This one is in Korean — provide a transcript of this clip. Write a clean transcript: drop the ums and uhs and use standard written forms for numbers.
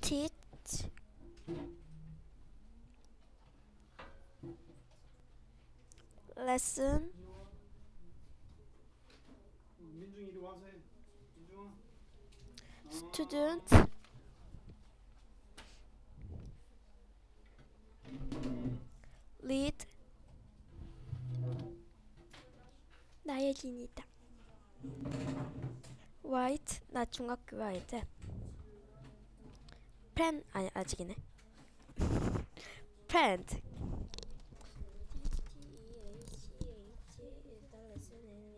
teach lesson 민중이 이리 와서 해. 민중아. student read 나예진이다. write 나 중학교 와야 돼. pen 아니 아직이네. print